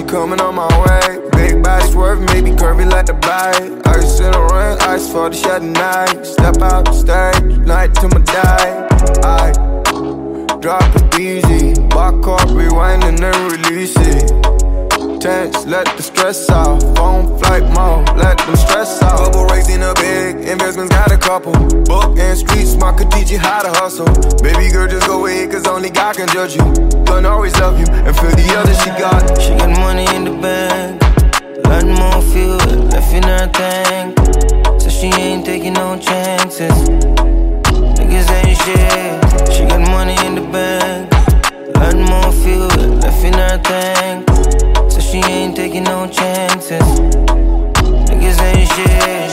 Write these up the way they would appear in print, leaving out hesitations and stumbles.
coming on my way. Big body swerving, maybe curvy like the bike. Ice in the rain, ice for the shot night. Step out the stage, night to my die. I drop it easy, back up, rewind and then release it. Tense, let the stress out. Phone flight mode, let them stress out. Bubble raising a big, investments got a couple. Book and street smart could teach you how to hustle. Baby girl, just go ahead, cause only God can judge you. Gonna always love you, and for the others she got. She got money in the bank, lot more fuel left in her tank. So she ain't taking no chances. Niggas ain't shit. She got money in the bank, lot more fuel left in her tank. She ain't taking no chances. Niggas ain't shit.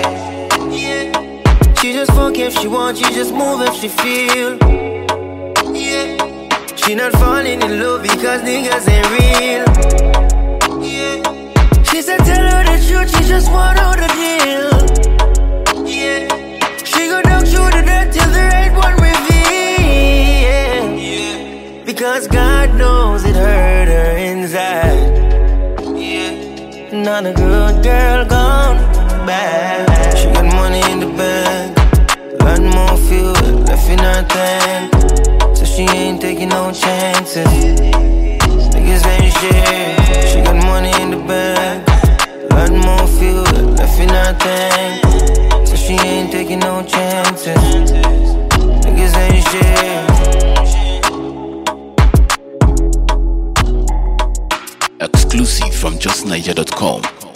She just fuck if she want, she just move if she feel. She not falling in love because niggas ain't real. She said tell her the truth, she just want out the deal. She go down through the dirt till the right one reveal. Because God knows it hurt her inside. Not a good girl gone bad. She got money in the bank, lot more fuel left in her tank. So she ain't taking no chances. Niggas ain't shit. She got money in the bank, lot more fuel left in her tank. So she ain't taking no chances. Niggas ain't shit. Exclusive from justniger.com.